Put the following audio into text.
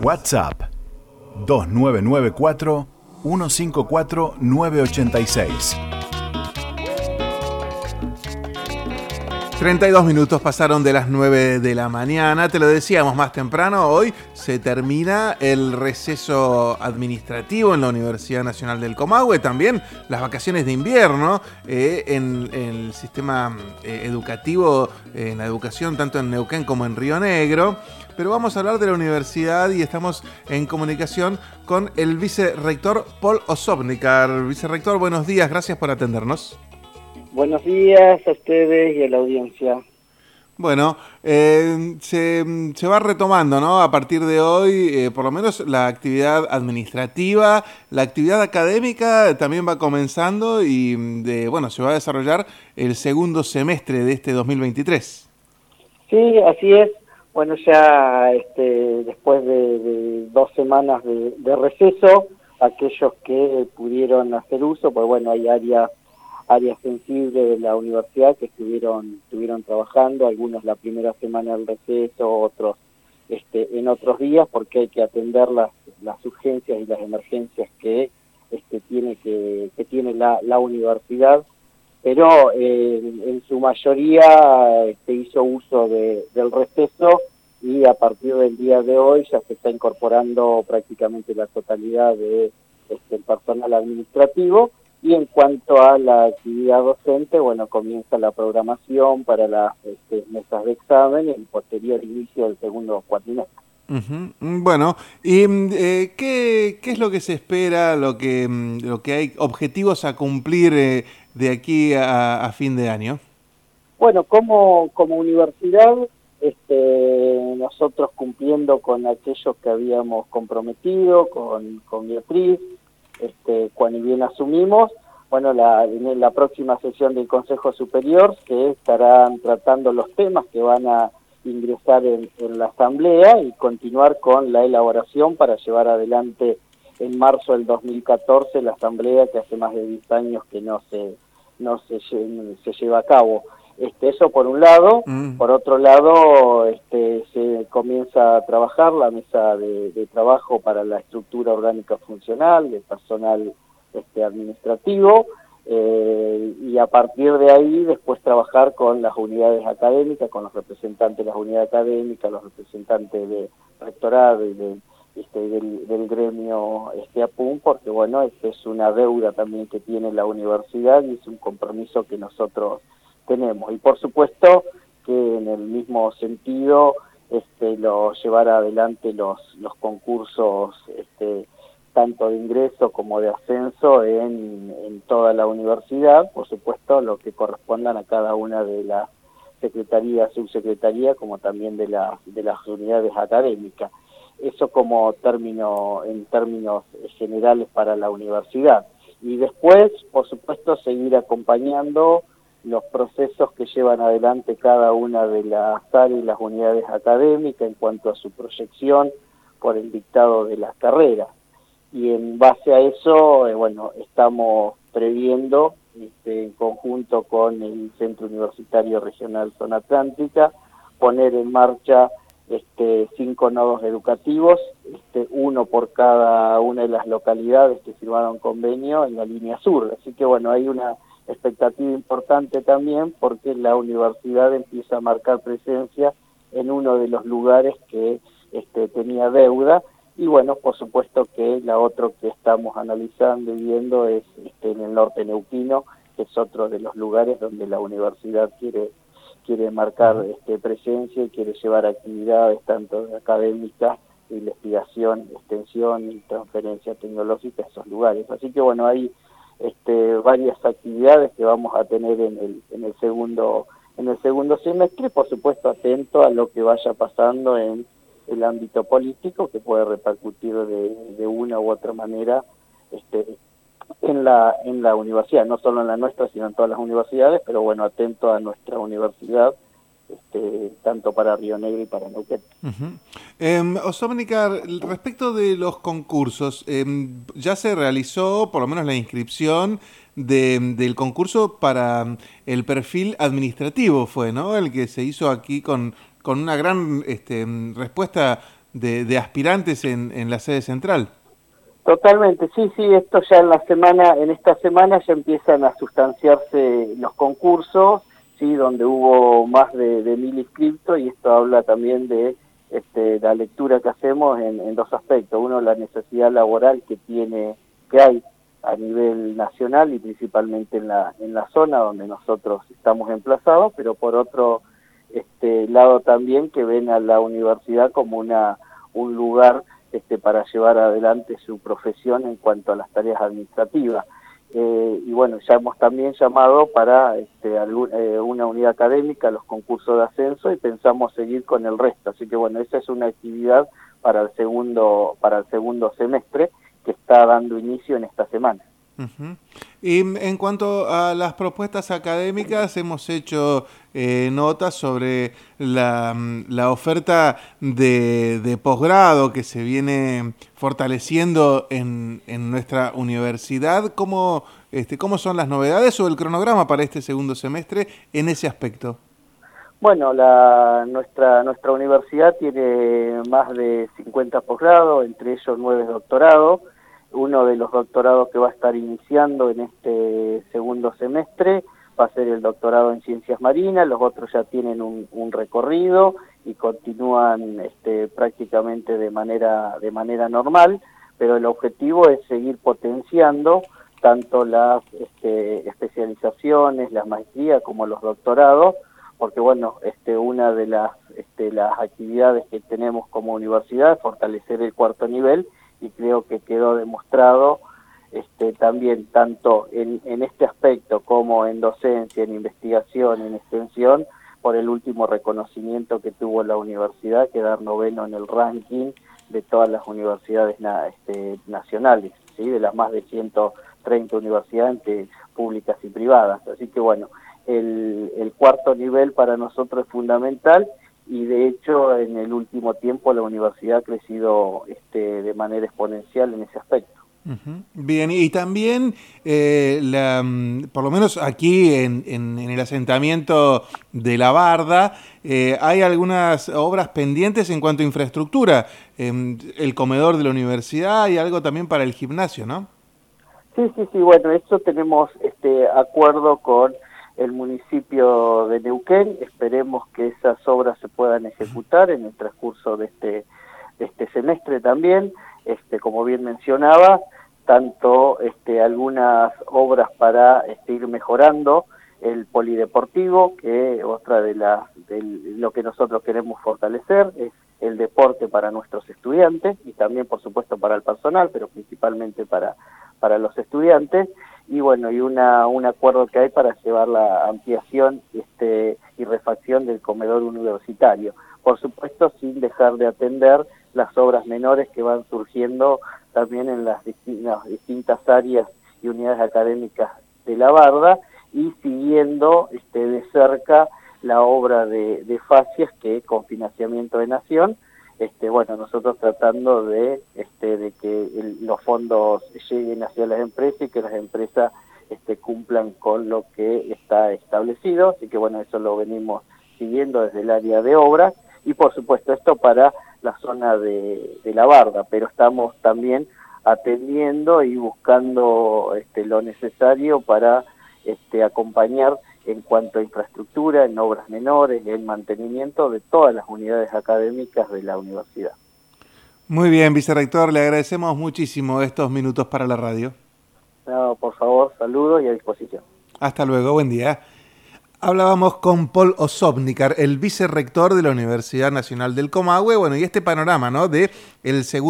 WhatsApp 2994 154 986. 32 minutos pasaron de las 9 de la mañana. Te lo decíamos más temprano, hoy se termina el receso administrativo en la Universidad Nacional del Comahue, también las vacaciones de invierno en el sistema educativo, en la educación tanto en Neuquén como en Río Negro. Pero vamos a hablar de la universidad y estamos en comunicación con el vicerrector Paul Osobnikar. Vicerrector, buenos días, gracias por atendernos. Buenos días a ustedes y a la audiencia. Bueno, se va retomando, ¿no? A partir de hoy, por lo menos la actividad administrativa, la actividad académica también va comenzando y, se va a desarrollar el segundo semestre de este 2023. Sí, así es. Bueno, ya después de 2 semanas de receso, aquellos que pudieron hacer uso, pues bueno, hay áreas sensibles de la universidad que estuvieron trabajando, algunos la primera semana del receso, otros en otros días, porque hay que atender las urgencias y las emergencias que tiene la universidad, pero en su mayoría hizo uso del receso y a partir del día de hoy ya se está incorporando prácticamente la totalidad de el personal administrativo. Y en cuanto a la actividad docente, bueno, comienza la programación para las mesas de examen y el posterior inicio del segundo cuatrimestre. Uh-huh. Bueno, ¿y qué es lo que se espera, lo que hay objetivos a cumplir de aquí a fin de año? Bueno, como universidad, nosotros cumpliendo con aquellos que habíamos comprometido, con Beatriz, cuando bien asumimos, bueno, en la próxima sesión del Consejo Superior se estarán tratando los temas que van a ingresar en la Asamblea y continuar con la elaboración para llevar adelante en marzo del 2014 la Asamblea que hace más de 10 años que no se lleva a cabo. Eso por un lado. Por otro lado, se comienza a trabajar la mesa de trabajo para la estructura orgánica funcional, de personal administrativo, y a partir de ahí después trabajar con las unidades académicas, con los representantes de las unidades académicas, los representantes de rectorado y del gremio APUM, porque bueno, es una deuda también que tiene la universidad y es un compromiso que nosotros tenemos. Y por supuesto que en el mismo sentido lo llevar adelante los concursos tanto de ingreso como de ascenso en toda la universidad, por supuesto lo que correspondan a cada una de las secretarías, subsecretarías, como también de las unidades académicas. Eso como en términos generales para la universidad. Y después, por supuesto, seguir acompañando los procesos que llevan adelante cada una de las áreas y las unidades académicas en cuanto a su proyección por el dictado de las carreras. Y en base a eso, estamos previendo, en conjunto con el Centro Universitario Regional Zona Atlántica, poner en marcha 5 nodos educativos, uno por cada una de las localidades que firmaron convenio en la línea sur. Así que hay una expectativa importante también porque la universidad empieza a marcar presencia en uno de los lugares que tenía deuda y por supuesto que la otra que estamos analizando y viendo es en el norte neuquino, que es otro de los lugares donde la universidad quiere marcar presencia y quiere llevar actividades tanto académicas, investigación, extensión y transferencia tecnológica a esos lugares. Así que hay varias actividades que vamos a tener en el segundo semestre, por supuesto atento a lo que vaya pasando en el ámbito político, que puede repercutir de una u otra manera en la universidad, no solo en la nuestra, sino en todas las universidades, pero atento a nuestra universidad, tanto para Río Negro y para Neuquén. Osobnikar, respecto de los concursos, ya se realizó por lo menos la inscripción del concurso para el perfil administrativo, fue, ¿no? El que se hizo aquí con una gran respuesta de aspirantes en la sede central. Totalmente, sí, esto ya en esta semana ya empiezan a sustanciarse los concursos, sí, donde hubo más de 1000 inscriptos, y esto habla también de la lectura que hacemos en dos aspectos. Uno, la necesidad laboral que hay a nivel nacional y principalmente en la zona donde nosotros estamos emplazados, pero por otro lado también que ven a la universidad como un lugar para llevar adelante su profesión en cuanto a las tareas administrativas. Y bueno, ya hemos también llamado para una unidad académica, los concursos de ascenso, y pensamos seguir con el resto. Así que bueno, esa es una actividad para el segundo semestre que está dando inicio en esta semana. Uh-huh. Y en cuanto a las propuestas académicas, hemos hecho notas sobre la oferta de posgrado que se viene fortaleciendo en nuestra universidad. ¿Cómo son las novedades o el cronograma para este segundo semestre en ese aspecto? Bueno, nuestra universidad tiene más de 50 posgrados, entre ellos 9 doctorados. Uno de los doctorados que va a estar iniciando en este segundo semestre va a ser el doctorado en Ciencias Marinas. Los otros ya tienen un recorrido y continúan prácticamente de manera normal, pero el objetivo es seguir potenciando tanto las especializaciones, las maestrías como los doctorados, porque bueno, una de las actividades que tenemos como universidad es fortalecer el cuarto nivel, y creo que quedó demostrado también tanto en este aspecto como en docencia, en investigación, en extensión, por el último reconocimiento que tuvo la universidad, quedar noveno en el ranking de todas las universidades nacionales, ¿sí? De las más de 130 universidades públicas y privadas. Así que bueno, el cuarto nivel para nosotros es fundamental, y de hecho en el último tiempo la universidad ha crecido de manera exponencial en ese aspecto. Uh-huh. Bien, y también por lo menos aquí en el asentamiento de La Barda hay algunas obras pendientes en cuanto a infraestructura, el comedor de la universidad y algo también para el gimnasio, ¿no? Sí, bueno, eso tenemos acuerdo con el municipio de Neuquén. Esperemos que esas obras se puedan ejecutar en el transcurso de este semestre también. Como bien mencionaba, tanto algunas obras para ir mejorando el polideportivo, que otra de lo que nosotros queremos fortalecer es el deporte para nuestros estudiantes y también por supuesto para el personal, pero principalmente para los estudiantes. Y bueno, y un acuerdo que hay para llevar la ampliación y refacción del comedor universitario. Por supuesto, sin dejar de atender las obras menores que van surgiendo también en las distintas áreas y unidades académicas de La Barda, y siguiendo de cerca la obra de fascias que con financiamiento de Nación, bueno, nosotros tratando de que los fondos lleguen hacia las empresas y que las empresas cumplan con lo que está establecido. Así que bueno, eso lo venimos siguiendo desde el área de obras, y por supuesto esto para la zona de La Barda, pero estamos también atendiendo y buscando lo necesario para acompañar en cuanto a infraestructura, en obras menores, en mantenimiento de todas las unidades académicas de la universidad. Muy bien, vicerrector, le agradecemos muchísimo estos minutos para la radio. No, por favor, saludos y a disposición. Hasta luego, buen día. Hablábamos con Paul Osobnikar, el vicerrector de la Universidad Nacional del Comahue, bueno, y este panorama, ¿no?, de el segundo